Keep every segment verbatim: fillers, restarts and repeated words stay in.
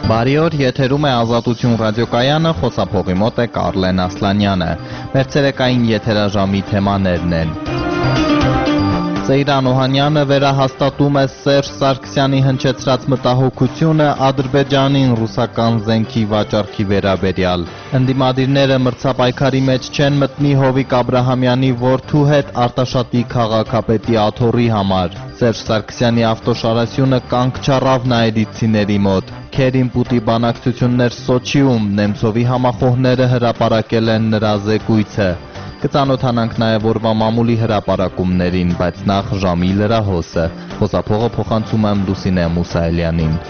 Բարի օր, եթերում է Ազատություն ռադիոկայանը, խոսափողի մոտ է Կարլեն Ասլանյանը։ Մեր ցերեկային եթերաժամի թեմաներն են. Սեյրան Օհանյանը վերահաստատում է Սերժ Սարգսյանի հնչեցրած մտահոգությունը Ադրբեջանին ռուսական զենքի վաճառքի վերաբերյալ։ Ընդդիմադիրները մրցապայքարի մեջ չեն մտնի Հովիկ Աբրահամյանի որդու հետ Արտաշատի քաղաքապետի աթոռի համար։ Սերժ Սարգսյանի ավտոշարասյունը կանգ չառավ նաիրիցիների մոտ։ Քերին-Պուտի բանակցություններ Սոչիում, Նեմցովի համախոհները հրապարակել են նրա զեկույցը։ Կծանոթանանք նաև օրվա մամուլի հրապարակումներին, բայց նախ ժամի լրահոսը։ Խոսափողը փոխանցում եմ Լուսինե Մուսայելյանին։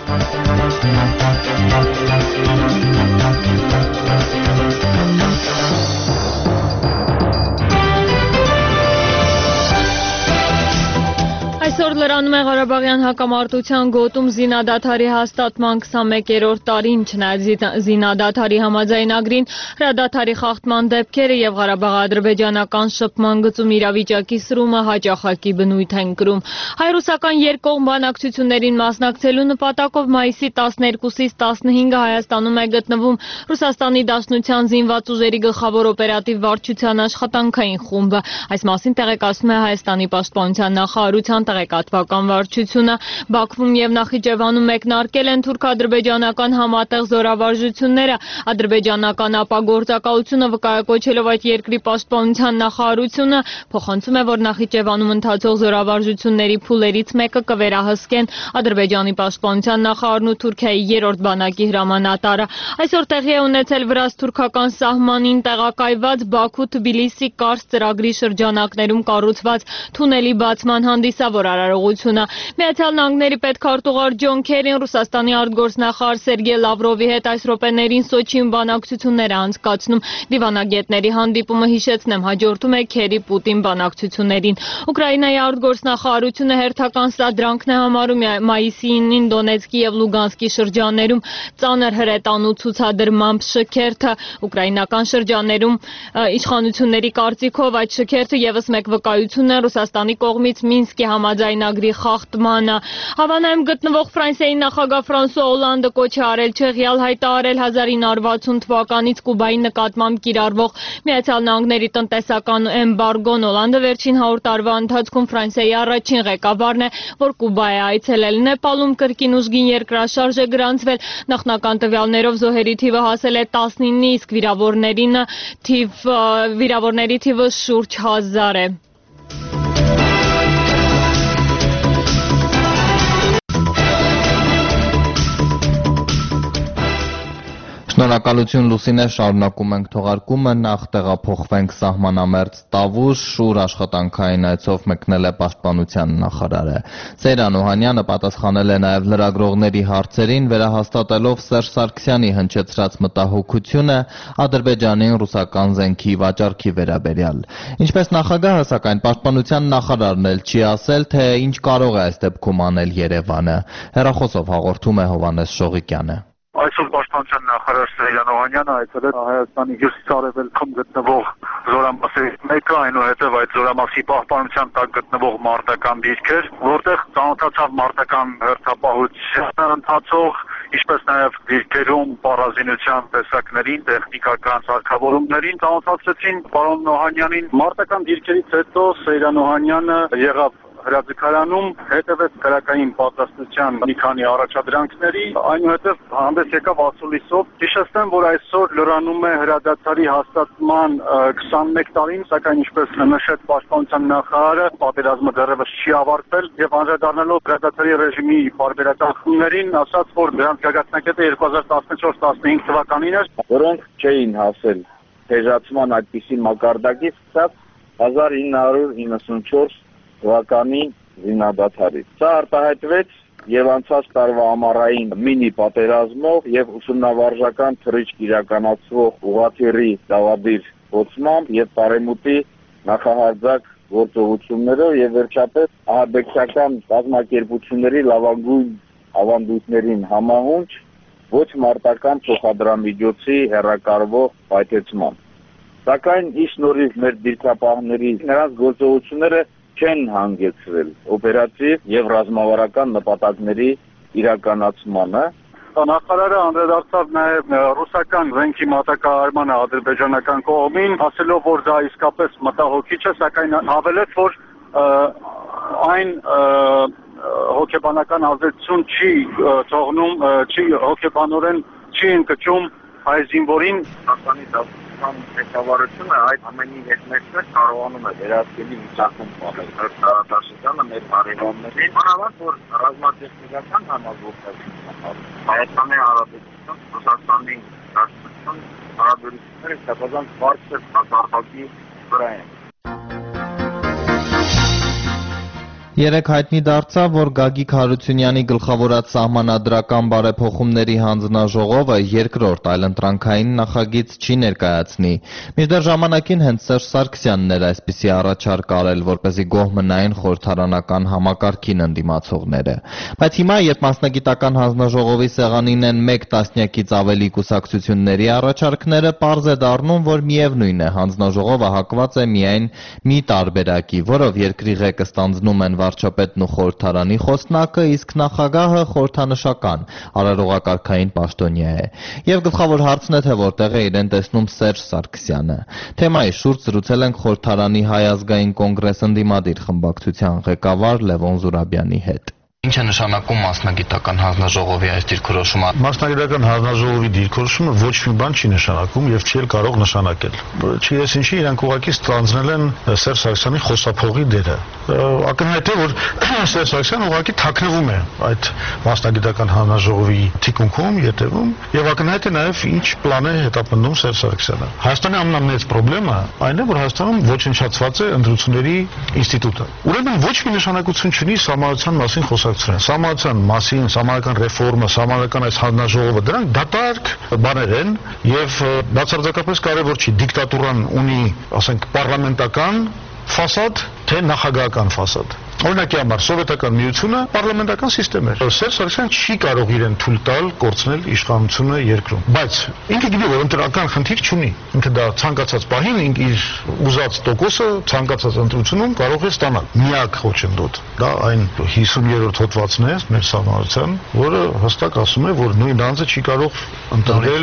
Այսօր լրանում է Ղարաբաղյան հակամարտության գոտում զինադադարի հաստատման քսանմեկերորդ տարին, չնայած զինադադարի համաձայնագրին, հրադադարի խախտման դեպքերը եւ Ղարաբաղ-ադրբեջանական շփման գծում իրավիճակի սրումը հաճախակի բնույթ են կրում։ Հայ-ռուսական երկկողմ բանակցություններին մասնակցելու նպատակով մայիսի տասներկուսից տասնհինգը Հայաստանում է գտնվում Ռուսաստանի Դաշնության զինված ուժերի գլխավոր օպերատիվ վարչության աշխատանքային խումբը։ Այս մասին տեղեկացնում է Հայաստանի պաշտպանության նախարարության տեղեկատվական վարչությունը։ Բաքվում եւ Նախիջևանում մեկնարկել են թուրք-ադրբեջանական համատեղ զորավարժությունները։ Ադրբեջանական ապագործակալությունը վկայակոչելով այդ երկրի պաշտպանության նախարարությունը փոխանցում է, որ Նախիջևանում ընթացող զորավարժությունների փուլերից մեկը կվերահսկեն Ադրբեջանի պաշտպանության նախարարն ու Թուրքիայի երրորդ բանակի հրամանատարը։ Այսօր տեղի է ունեցել վրաց-թուրքական սահմանին տեղակայված Բաքու-Թբիլիսի-Կարս ծրագրի շրջանակներում կառուցված թունելի բացման հանդիսավոր արարողությունը։ Միացյալ Նահանգների պետքարտուղար Ջոն Քերին Ռուսաստանի արտգործնախարար Սերգեյ Լավրովի հետ այս րոպեներին Սոչիում բանակցություններ է անցկացնում։ Դիվանագետների հանդիպումը, հիշեցնեմ, հաջորդում է Քերի-Պուտին բանակցություններին։ Ուկրաինայի արտգործնախարարությունը հերթական սադրանքն է համարում մայիսին Դոնեցկի եւ Լուգանսկի շրջաններում ծանր հրետանու ցուցադրմամբ շքերթը։ Ուկրաինական շրջաններում իշխանությունների կարծիքով այդ շքերթը եւս մեկ վկայություն է Ռուսաստանի կողմից Մինսկի համաձայնագրի խախտմանը։ Հավանայում գտնվող Ֆրանսիայի նախագահ Ֆրանսուଆ Օլանդը կոչ է արել Չեխիալ հայտարարել հազար ինը հարյուր վաթսուն թվականից Կուբայի նկատմամբ կիրառվող Միացյալ Նահանգների տնտեսական էմբարգոն։ Օլանդը վերջին հարյուր տարվա ընթացքում Ֆրանսիայի առաջին ղեկավարն է, որ Կուբա է այցելել։ Նեպալում կրկին ուժգին երկրաշարժ է գրանցվել։ Նախնական տվյալներով զոհերի թիվը հասել է տասնինի, իսկ վիրավորներին թիվ վիրավորների թիվը շուրջ հազար է։ Շնորհակալություն Լուսինե, շարունակում ենք թողարկումը, նախ տեղափոխվենք սահմանամերձ Տավուշ, շուր աշխատանքային այցով մեկնել է պաշտպանության նախարարը։ Սեյրան Օհանյանը պատասխանել է նաև լրագրողների հարցերին, վերահաստատելով Սերժ Սարգսյանի հնչեցրած մտահոգությունը Ադրբեջանին ռուսական զենքի վաճառքի վերաբերյալ։ Ինչպես նախագահը, սակայն պաշտպանության նախարարն էլ չի ասել, թե ինչ կարող է այս դեպքում անել Երևանը։ Հեռախոսով հաղորդում է Հովհաննես Շողիկյանը։ Այսօր պաշտպանության նախարար Սեյրան Օհանյանը այցելել Հայաստանի հյուսիսարևելքում գտնվող զորամասերից մեկը, այնուհետև այդ զորամասի պահպանության տակ գտնվող մարտական դիրքեր, որտեղ ծանոթացավ մարտական հերթապահության ընթացող, ինչպես նաև դիրքերում պարազինության տեսակներին, տեխնիկական սարքավորումներին ծանոթացրեցին պարոն Օհանյանին։ Մարտական դիրքերից հետո Սեյրան Օհանյանը եղավ հրաձգարանում, հետևեց քրակային պատրաստության մի քանի առաջադրանքների, այնուհետև հանդես եկավ ասուլիսով։ Հիշեցնեմ, որ այսօր լրանում է հրադադարի հաստատման քսանմեկ տարին, սակայն ինչպես նշեց պաշտպանության նախարարը, պատերազմը դեռևս չի ավարտվել եւ անդրադառնալով հրադադարի ռեժիմի բարբերական խմբերին, ասաց, որ դրանց գագաթնակետը երկու հազար տասնչորս տասնհինգ թվականին էր, որոնք չէին հասել թեժացման այդպիսի մակարդակի, սկսած հազար ինը հարյուր իննսունչորս թվականի զինադադարից։ Սա արտահայտվեց եւ անցած տարվա ամառային մինի պատերազմով եւ ուսումնավարժական թռիչք իրականացվող ուղղաթիռի դավադիր փոխմամբ եւ Պարեմուտի նախահարձակ գործողություններով եւ վերջապես ահաբեկչական կազմակերպությունների լավագույն ավանդույթներին համահունչ ոչ մարտական փոխադրամիջոցի հեռակարվող պայթեցման։ Սակայն ի շնորհիվ մեր դիրքապահների նրանց գործողությունները չեն հանգեցրել օպերատիվ եւ ռազմավարական նպատակների իրականացմանը։ Նախարարը անդրադարձավ նաև ռուսական զենքի մատակարարմանը ադրբեջանական կողմին, ասելով, որ դա իսկապես մտահոգիչ է, սակայն հավելեց, որ այն հոգեբանական ազդեցություն չի թողնում, չի հոգեբանորեն չի ընկճում հայ զինվորին։ Հայաստանի դաշնության ղեկավարությունը այդ ամենի հետ մեկտեղ կարողանում է վերահսկելի վիճակում պահել հրթիռադաշտանը մեր հարևաններին, մանավանդ որ ռազմատեխնիկական համագործակցություն Հայաստանի Հանրապետություն, Ռուսաստանի Դաշնություն հարաբերությունները սակայն բարձր հակառակի վրա են։ Երեկ հայտնի դարձավ, որ Գագիկ Հարությունյանի գլխավորած սահմանադրական բարեփոխումների հանձնաժողովը երկրորդ այլընտրանքային նախագիծ չի ներկայացնի։ Մինչդեռ ժամանակին հենց Սերժ Սարգսյանն էր այսպիսի առաջարկ արել, որպեսզի գոհ մնային խորհրդարանական համակարգին ընդդիմացողները։ Բայց հիմա, երբ մասնագիտական հանձնաժողովի սեղանին են մեկ տասնյակից ավելի կուսակցությունների առաջարկները, պարզ է դառնում, որ միևնույն է, հանձնաժողովը հակված է միայն մի տարբերակի, որով երկրի ղեկը ստանձնում են վարչապետն ու խորհրդարանի խոսնակը, իսկ նախագահը խորհրդանշական արարողակարգային պաշտոնյա է։ Եվ գլխավոր հարցն է, թե որտեղ է իրեն տեսնում Սերժ Սարգսյանը։ Թեմայի շուրջ զրուցել ենք խորհրդարանի Հայ ազգային կոնգրես ընդդիմադիր խմբակցության ղեկավար Լևոն Զուրաբյանի հետ։ Ինչ է նշանակում մասնագիտական հանձնաժողովի այս դիրքորոշումը։ Մասնագիտական հանձնաժողովի դիրքորոշումը ոչ մի բան չի նշանակում եւ չի էլ կարող նշանակել։ Չգիտես ինչի իրանք ուղղակի ստանձնել են Սերժ Սարգսյանի խոսափողի դերը։ Ակնհայտ է, որ Սերժ Սարգսյանը ուղղակի թաքնվում է այդ մասնագիտական հանձնաժողովի թիկունքում, ետևում եւ ակնհայտ է նաեւ ինչ պլան է հետապնդում Սերժ Սարգսյանը։ Հայաստանի ամենամեծ խնդիրը այն է, որ Հայաստանում ոչնչացված է ընտրությունների ինստիտուտը։ Ուրեմն ոչ մի նշանակություն չունի սահմանության մասին խոսակցության, սահմանության մասին, սահմանական ռեֆորմը, սահմանական այս հանձնաժողովը, դրանք դատարկ բաներ են եւ բացարձակապես կարեւոր չի դիկտատուրան ունի, ասենք, պարլամենտական ֆասադ, թե նախագահական ֆասադ։ Օրինակի համար սովետական միությունը պարլամենտական սիստեմ էր։ Սերժ Սարգսյանը չի կարող իրեն թույլ տալ կորցնել իշխանությունը երկրում։ Բայց ինքը գիտի, որ ընտրական խնդիր չունի։ Ինքը դա ցանկացած պահին իր ուզած տոկոսը ցանկացած ընտրությունում կարող է ստանալ։ Միակ խոչընդոտ դա այն հիսուներորդ հոդվածն է մեր սահմանության, որը հստակ ասում է, որ նույն անձը չի կարող ընտրվել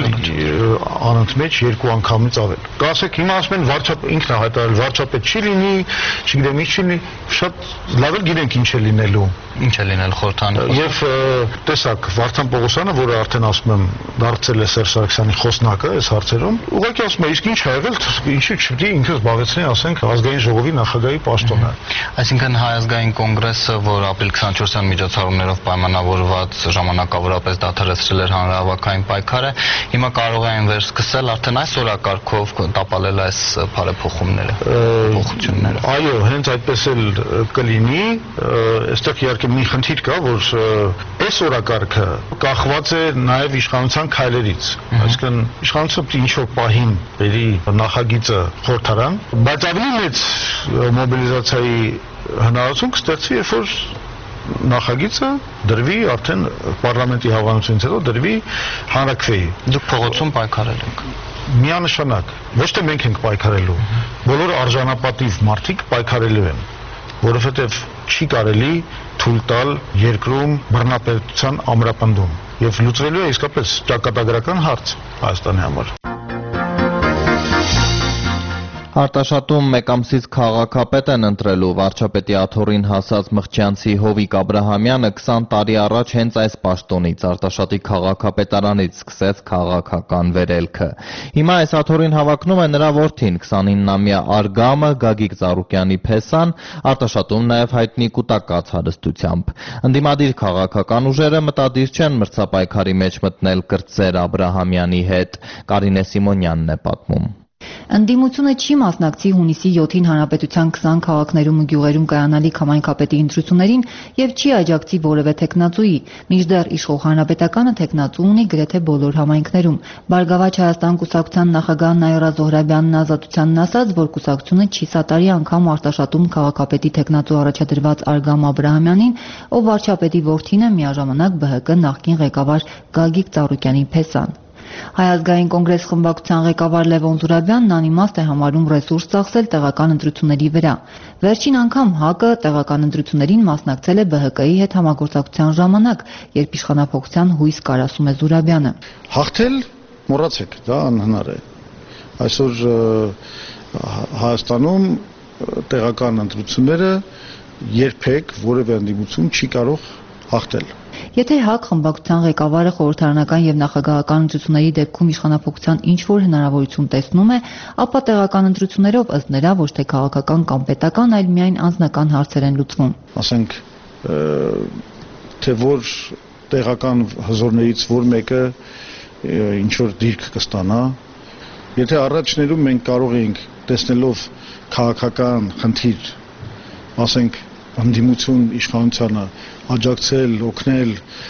անընդմեջ երկու անգամից ավել։ Կասեք, հիմա ասում են վարչապետ ինքն է հայտարարել, վարչապետ չի լինի, չգիտեմ ինչ չի լինի, շատ լավ էլ գիտենք ինչ է լինելու։ Ինչ է լինել խորհրդարանում։ Եվ տեսակ Վարդան Պողոսյանը, որը արդեն ասում եմ դարձել է Սերժ Սարգսյանի խոսնակը այս հարցերում, ուղղակի ասում է, իսկ ինչ ա եղել, ինչի՞ չպետք է ինքը զբաղեցնի, ասենք, ազգային ժողովի նախագահի պաշտոնը։ Այսինքն Հայ ազգային կոնգրեսը, որ ապրիլ քսաներորդ միջոցառումներով պայմանավորված ժամանակավորապես դադարեցրել էր հանրահավաքային պայքարը, հիմա կարող է այն վերսկսել արդեն այս օրակարգով տապալել այս բարեփոխումները, փոխությունները։ Այո, հենց այդպես էլ կլինի, այստեղ իհարկե մի խնդիր կա, որ այս օրակարգը կախված է նաև իշխանության քայլերից, այսինքն իշխանությունը ինչ-որ պահին բերի նախագիծը խորհրդարան, բայց ավելի մեծ մոբիլիզացիայի հնարավորություն կստեղծվի, երբ որ նախագիծը դրվի արդեն պարլամենտի հավանությունից հետո դրվի հանրաքվեի։ Դուք փողոցում պայքարել եք։ Միանշանակ, ոչ թե մենք ենք պայքարելու, բոլոր արժանապատիվ մարդիկ պայքարելու են, որովհետև չի կարելի թույլ տալ երկրում բռնապետության ամրապնդում եւ լուծվելու է իսկապես ճակատագրական հարց Հայաստանի համար։ Արտաշատում մեկ ամսից քաղաքապետ են ընտրելու վարչապետի աթոռին հասած Մղջյանցի Հովիկ Աբրահամյանը քսան տարի առաջ հենց այս պաշտոնից Արտաշատի քաղաքապետարանից սկսեց քաղաքական վերելքը։ Հիմա այս աթոռին հավակնում է նրա որդին քսանինամյա Արգամը Գագիկ Ծառուկյանի Փեսան, Արտաշատում նաև հայտնի կուտակած հարստությամբ։ Ընդդիմադիր քաղաքական ուժերը մտադիր չեն մրցապայքարի մեջ մտնել կրտսեր Աբրահամյանի հետ։ Կարինե Սիմոնյանն է պատմում։ Ընդդիմությունը չի մասնակցի հունիսի յոթին հանրապետության քսան քաղաքներում ու գյուղերում կայանալիք համայնքապետի ընտրություններին եւ չի աջակցի որևէ թեկնածուի, մինչդեռ իշխող հանրապետականը թեկնածու ունի գրեթե բոլոր համայնքներում։ Բարգավաճ Հայաստան կուսակցության նախագահ Նաիրա Զոհրաբյանն Ազատությանն ասաց, որ կուսակցությունը չի սատարի անգամ Արտաշատում քաղաքապետի թեկնածու առաջադրված Արգամ Աբրահամյանին, ով վարչապետի որդին է, միաժամանակ ԲՀԿ նախկին ղեկավար Գագիկ Ծառուկյանի Փեսան։ Հայ ազգային կոնգրես խմբակցության ղեկավար Լևոն Զուրաբյանն անիմաստ է համարում ռեսուրս ծախսել տեղական ընտրությունների վրա։ Վերջին անգամ ՀԱԿ-ը տեղական ընտրություններին մասնակցել է B H K-ի հետ համագործակցության ժամանակ, երբ իշխանափոխության հույս կար, ասում է Զուրաբյանը։ Հաղթել մոռացեք, դա անհնար է։ Այսօր Հայաստանում տեղական ընտրությունները երբեք որևէ ընդդիմություն չի կարող հաղթել։ Եթե ՀԱԿ խմբակցության ղեկավարը խորհրդարանական եւ նախագահական ընտրությունների դեպքում իշխանափոխության ինչ-որ հնարավորություն տեսնում է, ապա տեղական ընտրություններով ըստ նրա ոչ թե քաղաքական կամ պետական, այլ միայն անձնական հարցեր են լուծվում։ Ասենք թե որ տեղական հզորներից որ մեկը ինչ որ դիրք կստանա, եթե առաջներում մենք կարող ենք տեսնելով քաղաքական խնդիր, ասենք ընդդիմություն իշխանությանը աջակցել, օգնել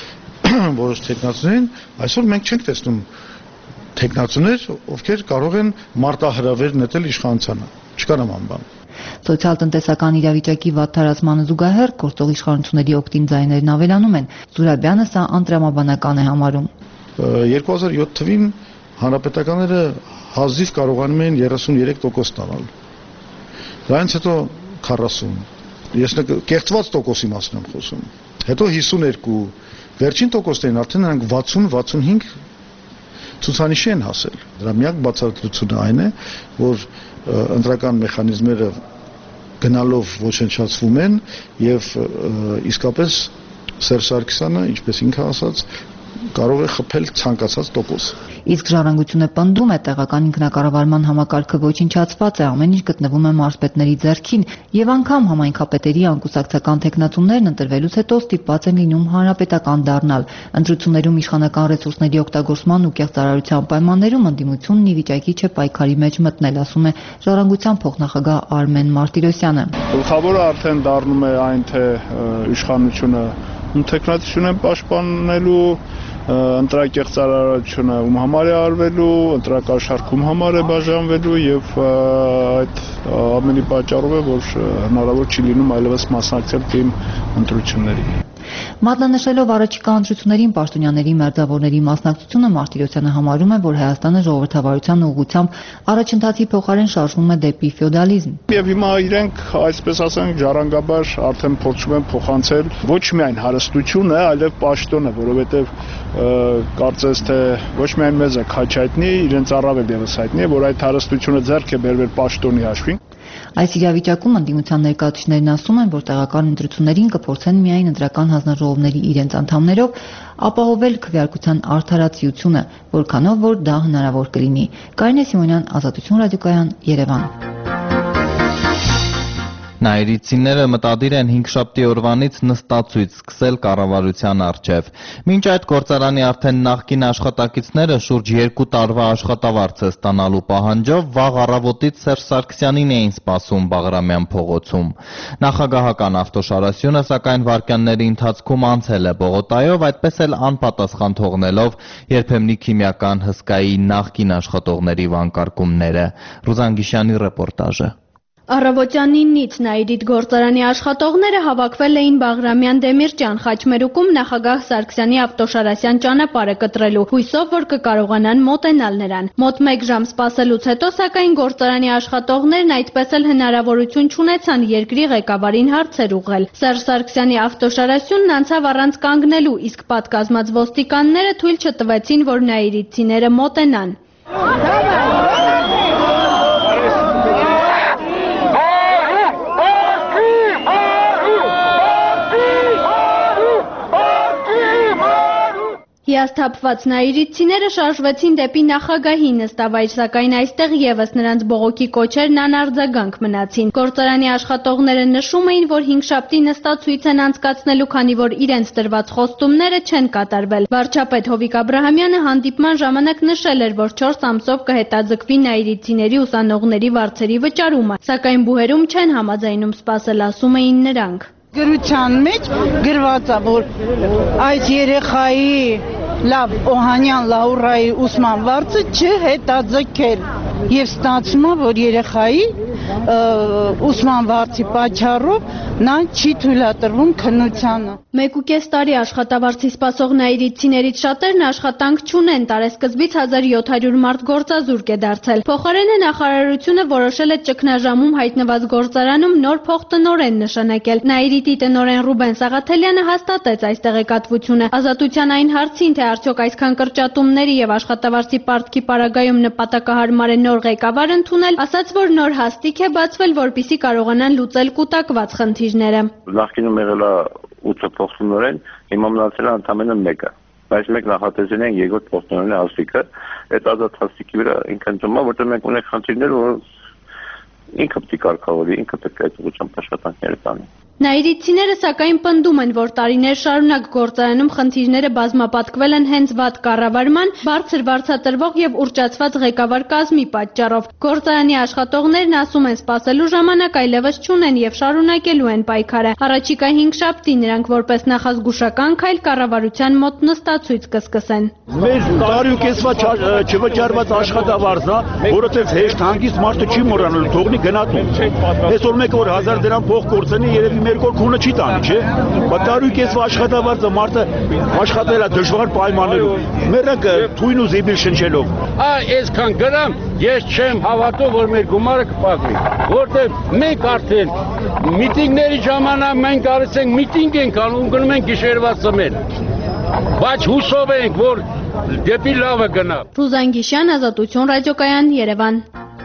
որոշ տեխնացուներին, այսօր մենք չենք տեսնում տեխնացուներ, ովքեր կարող են մարտահրավեր նետել իշխանությանը։ Չկա նման բան։ Սոցիալ-տնտեսական իրավիճակի վատ տարածմանը զուգահեռ գործող իշխանությունների օգտին ձայներն ավելանում են։ Զուրաբյանը սա անտրամաբանական է համարում։ երկու հազար յոթ թվին հանրապետականները հազիվ կարողանում են երեսուններեք տոկոս ստանալ։ Դրանից հետո քառասուն Ես կեղծված տոկոսի մասին եմ խոսում։ Հետո հիսուներկու, վերջին տոկոսներին արդեն նրանք վաթսուն վաթսունհինգ ցուցանիշի են հասել։ Դրա միակ բացատրությունը այն է, որ ընտրական մեխանիզմերը գնալով ոչնչացվում են եւ իսկապես Սերժ Սարգսյանը, ինչպես ինքը ասաց, կարող է խփել ցանկացած տոկոս։ Իսկ ժառանգությունը պնդում է տեղական ինքնակառավարման համակարգը ոչնչացված է, ամեն ինչ գտնվում է մարզպետների ձեռքին եւ անգամ համայնքապետերի անկուսակցական տեխնատուններն ընտրվելուց հետո ստիպված են լինում հանրապետական դառնալ։ Ընտրություններում իշխանական ռեսուրսների օգտագործման ու կեղծարարության պայմաններում ընդդիմությունն ի վիճակի չէ պայքարի մեջ մտնել, ասում է ժառանգության փոխնախագահ Արմեն Մարտիրոսյանը։ Գլխավորը արդեն դառնում է այն, թե իշխանությունը տեխնատություն են պաշտպանելու, ընտրակեղծարարությունը ում համար է արվելու, ընտրակաշառքում համար է բաժանվելու եւ այդ ամենի պատճառով է, որ հնարավոր չի լինում այլևս մասնակցել թիմ ընտրությունների։ Մատնանշելով առաջիկա ընտրություններին պաշտոնյաների մերձավորների մասնակցությունը Մարտիրոսյանը համարում է, որ Հայաստանը ժողովրդավարության ուղղությամբ առաջընթացի փոխարեն շարժվում է դեպի ֆեոդալիզմ։ Եվ հիմա իրենք, այսպես ասենք, ժառանգաբար արդեն փորձում են փոխանցել ոչ միայն հարստությունը, այլև պաշտոնը, որովհետև կարծես թե ոչ միայն մեզ է քաչ հայտնի, իրենց առավել եւս հայտնի է, որ այդ հարստությունը ձեռք է բերվել պաշտոնի հաշվին։ Այս իրավիճակում ընդդիմության ներկայացուցիչներն ասում են, որ տեղական ընտրություններին կփորձեն միայն ընտրական հանձնաժողովների իրենց անդամներով ապահովել քվեարկության արդարացիությունը, որքանով որ դա հնարավոր կլինի։ Կարինե Սիմոնյան, Ազատություն ռադիոկայան, Երևան։ Նաիրիցիները մտադիր են հինգշաբթի օրվանից նստածույց սկսել կառավարության առջև։ Մինչ այդ գործարանի արդեն նախկին աշխատակիցները շուրջ երկու տարվա աշխատավարձ ստանալու պահանջով վաղ առավոտից Սերժ Սարգսյանին էին սպասում Բաղրամյան փողոցում։ Նախագահական ավտոշարասյունը սակայն վայրկյանների ընթացքում անցել է Բողոտայով, այդպես էլ անպատասխան թողնելով երբեմնի քիմիական հսկայի նախկին աշխատողների վանկարկումները։ Ռուզան Գիշյանի ռեպորտաժը։ Առավոտյան նինից Նաիրիդ գործարանի աշխատողները հավաքվել էին Բաղրամյան Դեմիրճան խաչմերուկում նախագահ Սարգսյանի ավտոշարասյան ճանապարհը կտրելու, հույսով, որ կկարողանան մոտենալ նրան։ Մոտ մեկ ժամ սպասելուց հետո, սակայն գործարանի աշխատողներն այդպես էլ հնարավորություն չունեցան երկրի ղեկավարին հարցեր ուղղել։ Սերժ Սարգսյանի ավտոշարասյունն անցավ առանց կանգնելու, իսկ պատկազմած ոստիկանները թույլ չտվեցին, որ նաիրիցիները մոտենան։ Հիասթափված նաիրիցիները շարժվեցին դեպի նախագահի նստավայր, սակայն այստեղ եւս նրանց բողոքի կոչերն անարձագանք մնացին։ Գործարանի աշխատողները նշում էին, որ հինգշաբթի նստածույց են անցկացնելու, քանի որ իրենց տրված խոստումները չեն կատարվել։ Վարչապետ Հովիկ Աբրահամյանը հանդիպման ժամանակ նշել էր, որ չորս ամսով կհետաձգվի նաիրիցիների ուսանողների վարձերի վճարումը, սակայն բուհերում չեն համաձայնում սպասել, ասում էին նրանք։ Գրության մեջ գրված է, որ այս երեխայի լավ Օհանյան Լաուրայի ուսման վարձը չհետաձգել եւ ստացվում է, որ երեխայի ուսման վարձի պատճառով նա չի թույլատրվում քննությանը։ Մեկ ու կես տարի աշխատավարձի սպասող նայիրիցիներից շատերն աշխատանք չունեն, տարեսկզբից հազար յոթ հարյուր մարդ գործազուրկ է դարձել։ Փոխարենը նախարարությունը որոշել է ճգնաժամում հայտնված գործարանում նոր փոխտնօրեն նշանակել։ Նայիրիտի տնօրեն Ռուբեն Սաղաթելյանը հաստատեց այս տեղեկատվությունը։ Ազատության այն հարցին, թե արդյոք այսքան կրճատումների եւ աշխատավարձի պարտքի պարագայում նպատակահարմար է նոր ղեկավար ընդունել, ասաց, որ նոր հաստիք է բացվել, որպեսզի կարողանան լուծել կուտակված խնդիրները։ Նախկինում եղել է ութ փոխտնօրեն, հիմա մնացել է ընդամենը մեկը։ Բայց մեկ նախատեսել են երկրորդ փոխտնօրենի հաստիքը, այդ ազատ հաստիքի վրա ինքն ծնվում է, որտեղ մենք ունենք խնդիրներ, որ ինքը պետք է կարգավորի, ինքը պետք է այդ ուղղությամբ աշխատանքներ տանի։ Նայիրիցիները սակայն պնդում են, որ տարիներ շարունակ գործարանում խնդիրները բազմապատկվել են հենց վատ կառավարման, բարձր վարձատրվող եւ ուռճացված ղեկավար կազմի պատճառով։ Գործարանի աշխատողներն ասում են, սպասելու ժամանակ այլևս չունեն եւ շարունակելու են պայքարը։ Առաջիկա հինգշաբթի նրանք որպես նախազգուշական քայլ կառավարության մոտ նստացույց կսկսեն։ Մեր տարի ու կեսվա չվճարված աշխատավարձն է, որովհետեւ հեշտ հանգիստ մարդը չի մոռանալու, թողնի գնատուն։ Այսօր մեկը որ հազար դրամ փող կորցնի, երևի մեր կողքունը չի տանի, չէ՞։ Բայց տարի ու կեսվա աշխատավարձը մարդը աշխատել է դժվար պայմաններում։ Մերակը թույն ու զիբիլ շնչելով։ Այ այսքան գրամ, ես չեմ հավատում, որ մեր գումարը կպակվի, որտեղ մենք արդեն միտինգների ժամանակ մենք արած ենք միտինգ ենք անում, գնում ենք գիշերվա ծմել։ Բայց հուսով ենք, որ դեպի լավը գնա։ Ռուզան Գիշյան, Ազատություն ռադիոկայան, Երևան։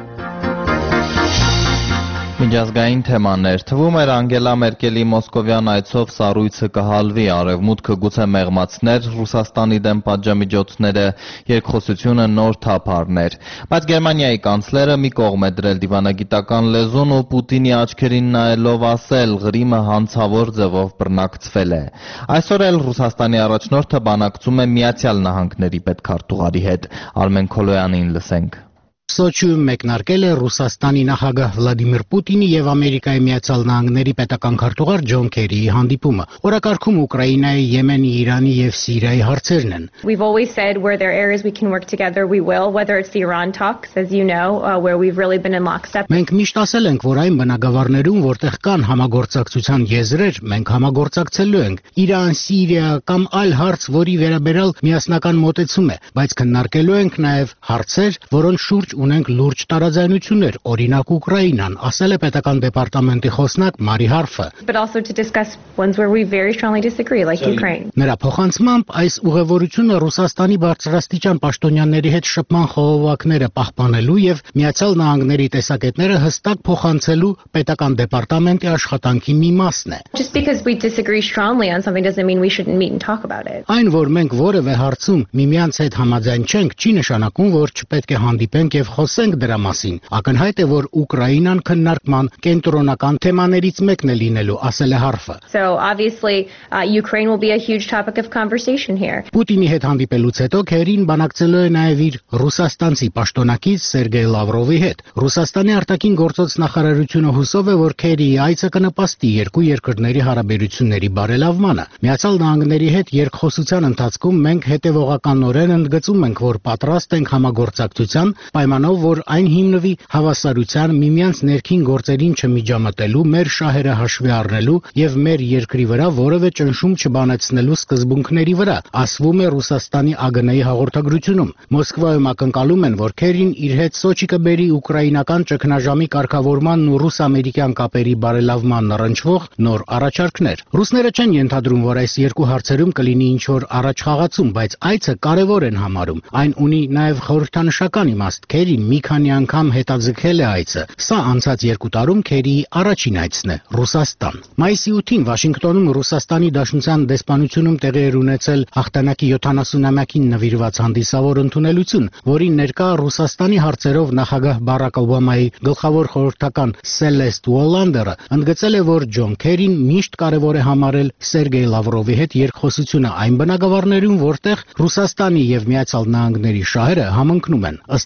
Միջազգային թեմաներ։ Թվում էր Անգելա Մերկելի մոսկովյան այցով սառույցը կհալվի, արևմուտքը գուցե մեղմացներ Ռուսաստանի դեմ պատժամիջոցները, երկխոսությունը նոր թափ առներ։ Բայց Գերմանիայի կանցլերը մի կողմ է դրել դիվանագիտական լեզուն ու Պուտինի աչքերին նայելով ասել՝ Ղրիմը հանցավոր ձևով բռնակցվել է։ Այսօր էլ Ռուսաստանի առաջնորդը բանակցում է Միացյալ Նահանգների պետքարտուղարի հետ։ Արմեն Քոլոյանին լսենք։ Սոչիում մեկնարկել է Ռուսաստանի նախագահ Վլադիմիր Պուտինի եւ Ամերիկայի Միացյալ Նահանգների պետական քարտուղար Ջոն Քերիի հանդիպումը։ Օրակարգում Ուկրաինայի, Եմենի, Իրանի եւ Սիրիայի հարցերն են։ We've always said where there are areas we can work together, we will, whether it's the Iran talks, as you know, uh, where we've really been in lockstep. Մենք միշտ ասել ենք, որ այն բնակավարներում, որտեղ կան համագործակցության եզրեր, մենք համագործակցելու ենք։ Իրան, Սիրիա կամ այլ հարց, որի վերաբերյալ միասնական մոտեցում է, բայց քննարկելու ենք նաեւ հարցեր, որոնց շուրջ ունենք լուրջ տարաձայնություններ, օրինակ Ուկրաինան, ասել է պետական դեպարտամենտի խոսնակ Մարի Հարֆը։ But also to discuss ones where we very strongly disagree, like Ukraine. Նրա փոխանցմամբ այս ուղևորությունը Ռուսաստանի բարձրաստիճան պաշտոնյաների հետ շփման խողովակները պահպանելու եւ Միացյալ Նահանգների տեսակետները հստակ փոխանցելու պետական դեպարտամենտի աշխատանքի մի մասն է։ Just because we disagree strongly on something doesn't mean we shouldn't meet and talk about it. Այն, որ մենք որևէ հարցում միմյանց հետ համաձայն չենք, չի նշանակում, որ չպետք է հանդիպենք եւ խոսենք դրա մասին։ Ակնհայտ է, որ Ուկրաինան քննարկման կենտրոնական թեմաներից մեկն է լինելու, ասել է Հարֆը։ So obviously uh, Ukraine will be a huge topic of conversation here. Պուտինի հետ հանդիպելուց հետո Քերին բանակցելու է նաև իր ռուսաստանցի պաշտոնակից Սերգեյ Լավրովի հետ։ Ռուսաստանի արտաքին գործոց նախարարությունը հուսով է, որ Քերիի այցը կնպաստի երկու երկրների հարաբերությունների բարելավմանը։ Միացյալ Նահանգների հետ երկխոսության ընթացքում մենք հետևողականորեն ընդգծում ենք, որ պատրաստ ենք համագործակցության պայմանով, որ այն հիմնվի հավասարության, միմյանց ներքին գործերին չմիջամտելու, մեր շահերը հաշվի առնելու եւ մեր երկրի վրա որևէ ճնշում չբանեցնելու սկզբունքների վրա, ասվում է Ռուսաստանի ԱԳՆ-ի հաղորդագրությունում։ Մոսկվայում ակնկալում են, որ Քերին իր հետ Սոչի կբերի ուկրաինական ճգնաժամի կարգավորմանն ու ռուս-ամերիկյան կապերի բարելավման առնչվող նոր առաջարկներ։ Ռուսները չեն ենթադրում, որ այս երկու հարցերում կլինի ինչ-որ առաջխաղացում, բայց այցը կարևոր են համարում։ Այն ունի նաեւ խորհրդանշական իմաստ։ Քերին մի քանի անգամ հետաձգել է այցը։ Սա անցած երկու տարում Քերիի առաջին այցն է Ռուսաստան։ Մայիսի ութին Վաշինգտոնում Ռուսաստանի Դաշնության դեսպանությունում տեղի էր ունեցել հաղթանակի յոթանասունամյակին նվիրված հանդիսավոր ընդունելություն, որին ներկա Ռուսաստանի հարցերով նախագահ Բարակ Օբամայի գլխավոր խորհրդական Սելեստ Ուոլանդերը ընդգծել է, որ Ջոն Քերին միշտ կարևոր է համարել Սերգեյ Լավրովի հետ երկխոսությունը այն բնակավարներում, որտեղ Ռուսաստանի եւ Միացյալ Նահանգների շահերը համընկնում են։ Ըստ պետական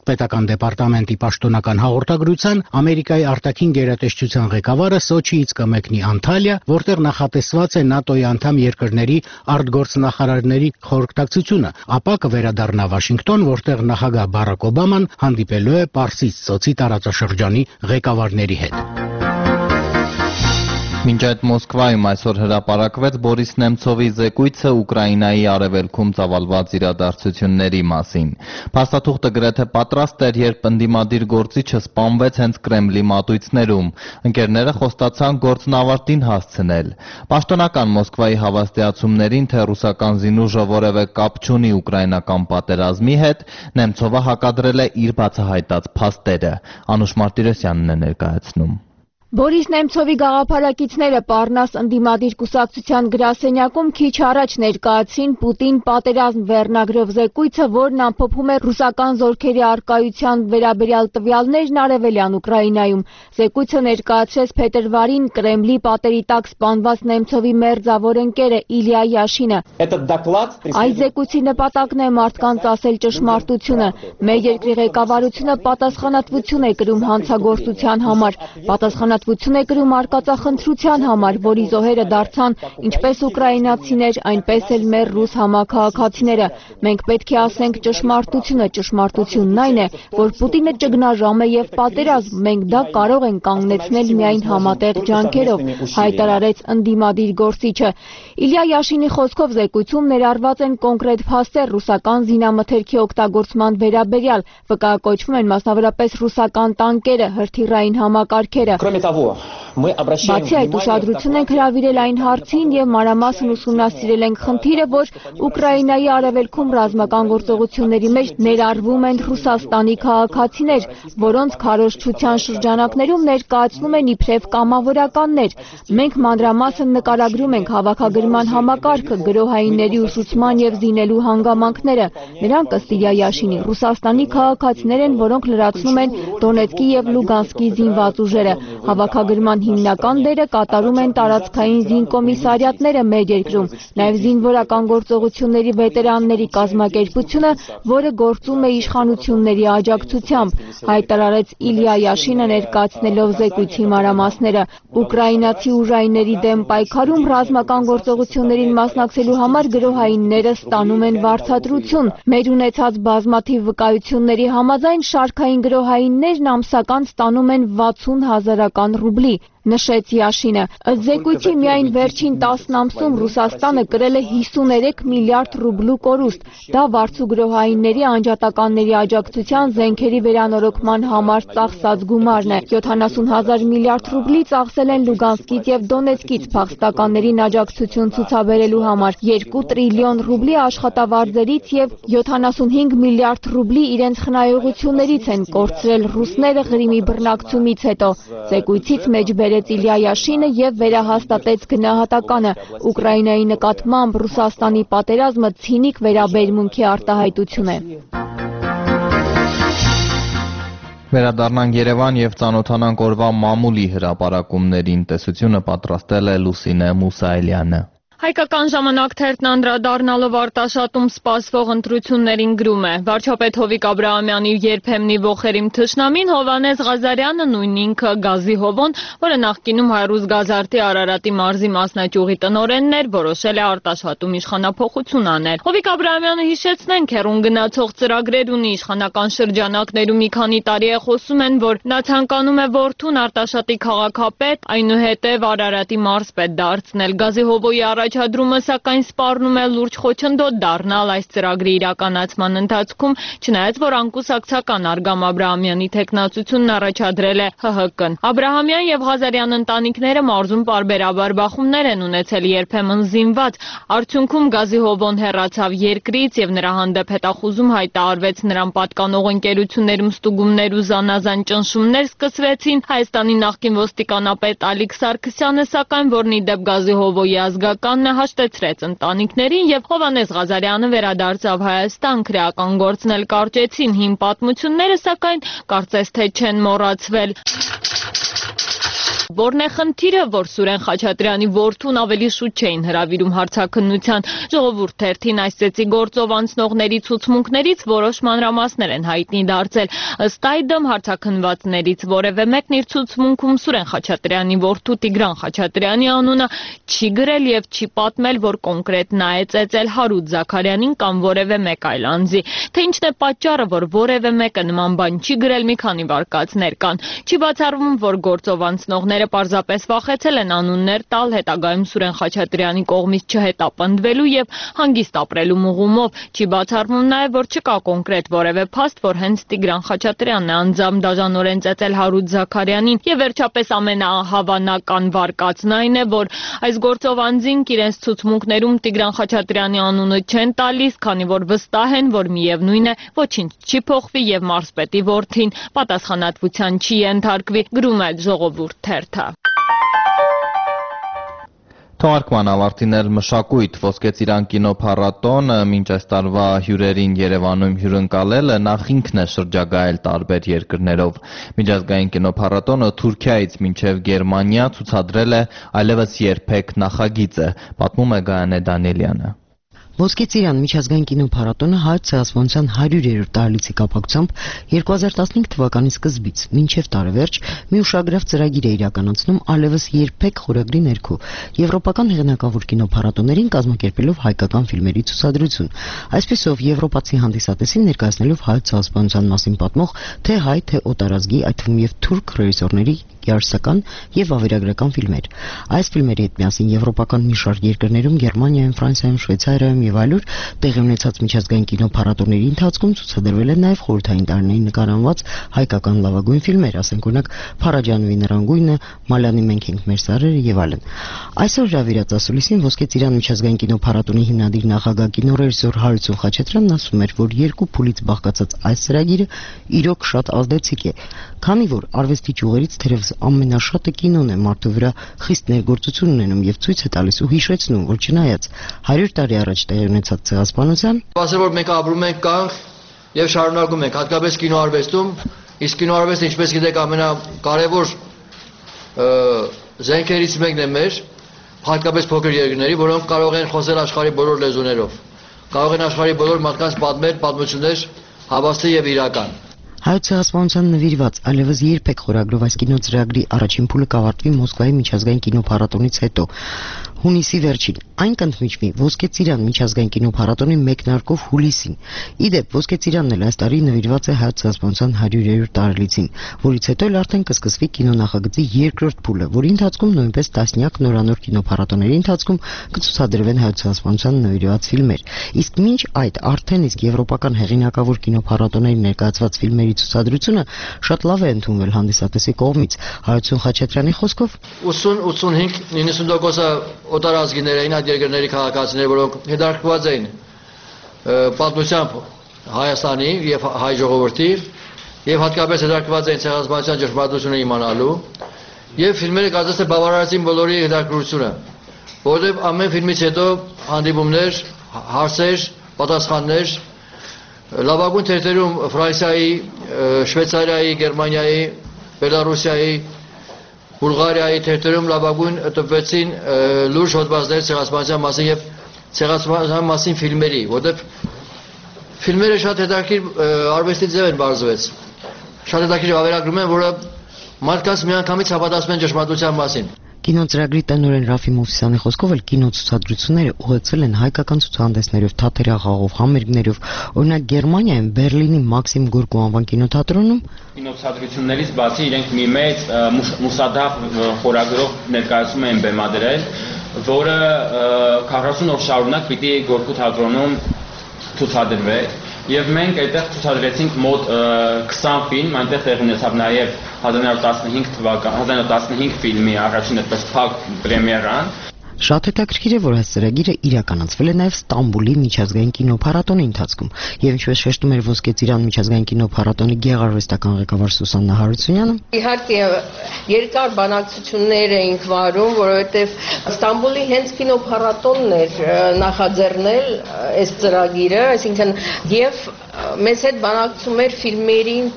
տնտեսական դեպարտամենտի պաշտոնական հաղորդագրության Ամերիկայի արտաքին գերատեսչության ղեկավարը Սոչիից կմեկնի Անտալիա, որտեղ նախատեսված է ՆԱՏՕ-ի անդամ երկրների արտգործնախարարների խորհրդակցությունը, ապա կվերադառնա Վաշինգտոն, որտեղ նախագահ Բարակ Օբաման հանդիպելու է Պարսից ծոցի տարածաշրջանի ղեկավարների հետ։ Մինչ այդ Մոսկվայում այսօր հրապարակվեց Բորիս Նեմցովի զեկույցը Ուկրաինայի արևելքում ծավալված իրադարձությունների մասին։ Փաստաթուղթը գրեթե պատրաստ էր, երբ ընդդիմադիր գործիչը սպանվեց հենց Կրեմլի մատույցներում։ Ընկերները խոստացան գործն ավարտին հասցնել։ Պաշտոնական Մոսկվայի հավաստիացումներին, թե ռուսական զինուժը որևէ կապ չունի ուկրաինական պատերազմի հետ, Նեմցովը հակադրել է իր բացահայտած փաստերը։ Անուշ Մարտիրոսյանն է ներկայացնում։ Բորիս Նեմցովի գաղափարակիցները Պառնաս ընդդիմադիր կուսակցության գրասենյակում քիչ առաջ ներկայացրին Պուտին պատերազմ վերնագրով զեկույցը, որն ամփոփում է ռուսական զորքերի առկայության վերաբերյալ տվյալներն արևելյան Ուկրաինայում։ Զեկույցը ներկայացրեց փետրվարին Կրեմլի պատերի տակ սպանված Նեմցովի մերձավոր ընկերը Իլյա Յաշինը։ Այս զեկույցի նպատակն է մարդկանց ասել ճշմարտությունը։ Մեր երկրի ղեկավարությունը պատասխանատվություն է կրում հանցագործության համար։ Պատասխանատվություն Պատասխանատվություն է կրում արկածախնդրության համար, որի զոհերը դարձան ինչպես ուկրաինացիներ, այնպես էլ մեր ռուս համաքաղաքացիները։ Մենք պետք է ասենք ճշմարտությունը, ճշմարտությունն այն է, որ Պուտինը ճգնաժամ է եւ պատերազմ, մենք դա կարող ենք կանգնեցնել միայն համատեղ ջանքերով, հայտարարեց ընդդիմադիր գործիչը։ Իլյա Յաշինի խոսքով զեկույցում ներառված են կոնկրետ փաստեր ռուսական զինամթերքի օգտագործման վերաբերյալ, վկայակոչվում են մասնավորապես ռուսական տանկերը, հրթիռային համակարգերը։ Բացի այդ, ուշադրություն ենք հրավիրել այն հարցին եւ մանրամասն ուսումնասիրել ենք խնդիրը, որ Ուկրաինայի արևելքում ռազմական գործողությունների մեջ ներառվում են Ռուսաստանի քաղաքացիներ, որոնց քարոզչության շրջանակներում ներկայացնում են իբրև կամավորականներ։ Մենք մանրամասն նկարագրում ենք հավաքագրման համակարգը, գրոհայինների ուսուցման եւ զինելու հանգամանքները։ Նրանք ըստ Իլյա Յաշինի Ռուսաստանի քաղաքացիներ են, որոնք լրացնում են Դոնեցկի եւ Լուգանսկի զինված ուժերը։ Հավաքագրման հիմնական դերը կատարում են տարածքային զինկոմիսարիատները մեր երկրում, նաև զինվորական գործողությունների վետերանների կազմակերպությունը, որը գործում է իշխանությունների աջակցությամբ, հայտարարեց Իլյա Յաշինը ներկայացնելով զեկույցի մանրամասները։ Ուկրաինացի ուժայինների դեմ պայքարում ռազմական գործողություններին մասնակցելու համար գրոհայինները ստանում են վարձատրություն։ Մեր ունեցած բազմաթիվ վկայությունների համաձայն շարքային գրոհայիններն ամսական ստանում են վաթսուն հազարական ռուբլի, նշեց Յաշինը։ Ըստ զեկույցի միայն վերջին տասն ամսում Ռուսաստանը կրել է հիսուներեք միլիարդ ռուբլու կորուստ։ Դա վարձու գրոհայինների անջատականների աջակցության զենքերի վերանորոգման համար ծախսած գումարն է։ յոթանասուն հազար միլիարդ ռուբլի ծախսել են Լուգանսկից եւ Դոնեցկից փախստականներին աջակցություն ցուցաբերելու համար, երկու տրիլիոն ռուբլի աշխատավարձերից եւ յոթանասունհինգ միլիարդ ռուբլի իրենց խնայողություններից են կորցրել ռուսները Ղրիմի բռնակցումից հետո։ Զեկույցից մեջ Իլյա Յաշինը եւ վերահաստատեց գնահատականը։ Ուկրաինայի նկատմամբ Ռուսաստանի պատերազմը ցինիկ վերաբերմունքի արտահայտություն է։ Վերադառնանք Երևան եւ ծանոթանանք օրվա մամուլի հրապարակումներին։ Տեսությունը պատրաստել է Լուսինե Մուսայելյանը։ Հայկական ժամանակ թերթն անդրադառնալով արտաշատում սպասվող ընտրություններին գրում է. Վարչապետ Հովիկ Աբրահամյանի երբեմնի ոխերիմ թշնամին Հովհաննես Ղազարյանը, նույն ինքը Գազի Հովոն, որը նախկինում Հայրուզ Գազարտի Արարատի մարզի մասնաճյուղի տնօրենն էր, որոշել է արտաշատում իշխանափոխություն անել։ Հովիկ Աբրահամյանը հիշեցնենք, հեռուն գնացող ծրագրեր ունի իշխանական շրջանակներում մի քանի տարի է խոսում են, որ նա ցանկանում է որդուն արտաշատի քաղաքապետ, այնուհետև Արարատի մարզպետ դարձնել։ Գազի Հովոյի առաջադրումը սակայն սպառնում է լուրջ խոչընդոտ դառնալ այս ծրագրի իրականացման ընթացքում, չնայած որ անկուսակցական Արգամ Աբրահամյանի թեկնածությունն առաջադրել է Հ Հ Կն։ Աբրահամյան եւ Ղազարյան ընտանիքները մարզում պարբերաբար բախումներ են ունեցել, երբեմն զինված։ Արդյունքում Գազի Հովոն հեռացավ երկրից եւ նրա հանդեպ հետախուզում հայտարարվեց, նրան պատկանող ընկերություններում ստուգումներ ու զանազան ճնշումներ սկսվեցին։ Հայաստանի նախկին ոստիկանապետ Ալիկ Սարգսյանը սակայն, որն ի դեպ Գազի Հովոյի ազգականն է, հաշտեցրեց ընտանիքներին եւ Հովհաննես Ղազարյանը վերադարձավ Հայաստան։ Քրեական գործն էլ կարճեցին, հին պատմությունները սակայն կարծես թե չեն մոռացվել։ Որն է խնդիրը, որ Սուրեն Խաչատրյանի որդուն ավելի շուտ չէին հրավիրում հարցաքննության։ Ժողովուրդ թերթին այս ծեծի գործով անցնողների ցուցմունքներից որոշ մանրամասներ են հայտնի դարձել։ Ըստ այդմ հարցաքննվածներից որևէ մեկն իր ցուցմունքում Սուրեն Խաչատրյանի որդու Տիգրան Խաչատրյանի անունը չի գրել եւ չի պատմել, որ կոնկրետ նա է ծեծել Հարութ Զաքարյանին կամ որևէ մեկ այլ անձի։ Թե ինչն է պատճառը, որ որևէ մեկը նման բան չի գրել, մի քանի վարկածներ կան։ Չի բացառվում, որ գործով անցնողները պարզապես վախեցել են անուններ տալ հետագայում Սուրեն Խաչատրյանի կողմից չհետապնդվելու եւ հանգիստ ապրելու մղումով։ Չի բացառվում նաեւ, որ չկա կոնկրետ որևէ փաստ, որ հենց Տիգրան Խաչատրյանն է անձամբ դաժանորեն ծեծել Հարութ Զաքարյանին։ Եվ վերջապես ամենահավանական վարկածն այն է, որ այս գործով անձինք իրենց ցուցմունքներում Տիգրան Խաչատրյանի անունը չեն տալիս, քանի որ վստահ են, որ միևնույն է, ոչինչ չի փոխվի եւ մարզպետի որդին պատասխանատվության չի ենթարկվի, գրում է Ժողովուրդ թերթը։ Թողարկման ավարտին էլ մշակույթ Ոսկե ծիրան կինոփառատոնը մինչ այս տարվա հյուրերին Երևանում հյուրընկալել նախ ինքն է շրջագայել տարբեր երկրներով։ Միջազգային կինոփառատոնը Թուրքիայից մինչև Գերմանիա ցուցադրել է այլևս երբեք նախագիծը, պատմում է Գայանե Դանիելյանը։ Ոսկե ծիրան միջազգային կինոփառատոնը հայոց ցեղասպանության հարյուրերորդ տարելիցի կապակցությամբ երկու հազար տասնհինգ թվականի սկզբից մինչև տարեվերջ մի ուշագրավ ծրագիր է իրականացնում այլևս երբեք խորագրի ներքո եվրոպական հեղինակավոր կինոփառատոներին կազմակերպելով հայկական ֆիլմերի ցուցադրություն։ Այսպիսով եվրոպացի հանդիսատեսին ներկայացնելով հայոց ցեղասպանության մասին պատմող թե հայ թե օտարազգի, այդ թվում եւ թուրք ռեժիսորների գերարսական եւ ավերագրական ֆիլմեր։ Այս ֆիլմերի հետ միասին եվրոպական մի շարք երկրներում Գերմանիայում, Ֆրանսիայում, Շվեյցարիայում եւ այլուր տեղի ունեցած միջազգային կինոփառատոների ընթացքում ցուցադրվել են նաեւ խորհրդային տարիներին նկարահանված հայկական լավագույն ֆիլմեր, ասենք օրինակ Փարաջանովի Նռանգույնը, Մալյանի Մենք ենք մեր սարերը եւ այլն։ Այսօր հրավիրած ասուլիսին Ոսկե ծիրան միջազգային կինոփառատոնի հիմնադիր նախագահ կինոռեժիսոր Հարություն Խաչատրյանն ասում էր, որ երկու փուլից բաղկացած այս ծրագիրը իրոք շատ ազդեցիկ է, քանի որ արվեստի ճյուղերից թերևս ամենաշատը կինոն է մարդու վրա խիստ ներգործություն ունենում եւ ցույց է տալիս ու հիշեցնում, որ չնայած հարյուր տարի առաջ տեղի ունեցած ցեղասպանության, ասել որ մենք ապրում ենք կանգ եւ շարունակում ենք, հատկապես կինոարվեստում, իսկ կինոարվեստը, ինչպես գիտեք, ամենակարևոր զենքերից մեկն է մեր, հատկապես փոքր երկրների, որոնք կարող են խոսել աշխարհի բոլոր լեզուներով, կարող են աշխարհի բոլոր մարդկանց պատմել պատմություններ հավաստի եւ իրական։ Հայոց ցեղասպանության նվիրված այլևս երբեք խորագրով այս կինոծրագրի առաջին փուլը կավարտվի Մոսկվայի միջազգային կինոփառատոնից հետո հունիսի վերջին։ Այն կընդմիջվի Ոսկե ծիրան միջազգային կինոփառատոնի մեկնարկով հուլիսին։ Իդեպ Ոսկե ծիրանն էլ այս տարի նվիրված է հայոց ցեղասպանության հարյուրերորդ տարելիցին, որից հետո էլ արդեն կսկսվի կինոնախագծի երկրորդ փուլը, որի ընթացքում նույնպես տասնյակ նորանոր կինոփառատոների ընթացքում կցուցադրվեն հայոց ցեղասպանության նվիրված ֆիլմեր։ Իսկ մինչ այդ արդեն իսկ եվրոպական հեղինակավոր կինոփառատոների ներկայացված ֆիլմերի ցուցադրությունը շատ լավ է ընդունվել հանդիսատեսի կողմից։ Հարություն Խաչատրյանի խոսքով ութսուն ութսունհինգ նինսուն տոկոսը օտարազգիներ էին, այդ երկրների քաղաքացիներ, որոնք հետաքրքրված էին պատմությամբ Հայաստանի եւ հայ ժողովրդի եւ հատկապես հետաքրքրված էին ցեղասպանության ճշմարտությունը իմանալու եւ ֆիլմերը կարծես թե բավարարեցին բոլորի հետաքրքրությունը, որովհետեւ ամեն ֆիլմից հետո հանդիպումներ, հարցեր, պատասխաններ լավագույն թերթերում Ֆրանսիայի, Շվեյցարիայի, Գերմանիայի, Բելարուսիայի, Բուլղարիայի թերթերում լավագույն տպվեցին լուրջ հոդվածներ ցեղասպանության մասին եւ ցեղասպանության մասին ֆիլմերի, որտեղ ֆիլմերը շատ հետաքրքիր արվեստի ձև են բարձվեց։ Շատ հետաքրքիր ավերագրում են, որը մարդկանց միանգամից հավատացնում են ճշմարտության մասին։ Կինոծրագրի տնօրեն Ռաֆի Մովսիսյանի խոսքով էլ կինոցուցադրությունները ուղեկցել են հայկական ցուցահանդեսներով, թատերախաղով, համերգներով, օրինակ Գերմանիայում Բերլինի Մաքսիմ Գորկու անվան կինոթատրոնում կինոցուցադրություններից բացի իրենք մի մեծ մուսադաղ խորագրով ներկայացում են բեմադրել, որը քառասուն օր շարունակ պիտի Գորկու թատրոնում ցուցադրվեր եւ մենք այդտեղ ցուցադրեցինք մոտ քսան ֆիլմ, այնտեղ տեղի ունեցավ նաեւ հազար նոյ տասնհինգ թվական հազար նոյ տասնհինգ ֆիլմի առաջին այդպես փակ պրեմիերան։ Շատ հետաքրքիր է, որ այս ծրագիրը իրականացվել է նաև Ստամբուլի միջազգային կինոփառատոնի ընթացքում, եւ ինչպես շեշտում էր Ոսկե ծիրան միջազգային կինոփառատոնի գեղարվեստական ղեկավար Սուսաննա Հարությունյանը, իհարկե երկար բանակցություններ էինք վարում, որովհետեւ Ստամբուլի հենց կինոփառատոնն էր նախաձեռնել այս ծրագիրը, այսինքն եւ մեզ հետ բանակցում էր ֆիլմերի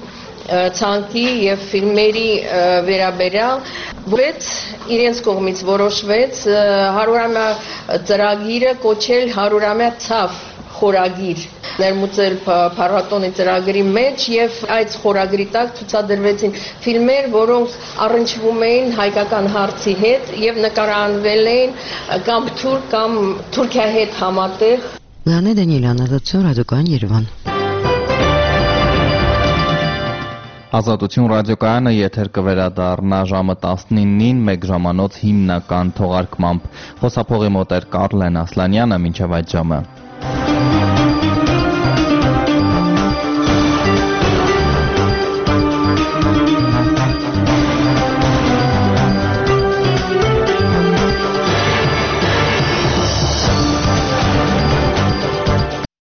ցանկի եւ ֆիլմերի վերաբերյալ բայց իրենց կողմից որոշվեց հարյուրամյա ծրագիրը կոչել հարյուրամյա ցավ խորագիր ներմուծել փառատոնի ծրագրի մեջ եւ այդ խորագրի տակ ցուցադրվեցին ֆիլմեր, որոնք առնչվում էին հայկական հարցի հետ եւ նկարահանվել էին կամ թուրք կամ Թուրքիա հետ համատեղ։ Լանե Դանիելյանը, Ռադիոկայան, Երևան։ Ազատություն ռադիոկայանը եթեր կվերադառնա ժամը տասնինին մեկ ժամանոց հիմնական թողարկմամբ։ Խոսափողի մոտ էր Կարլեն Ասլանյանը, մինչև այդ ժամը։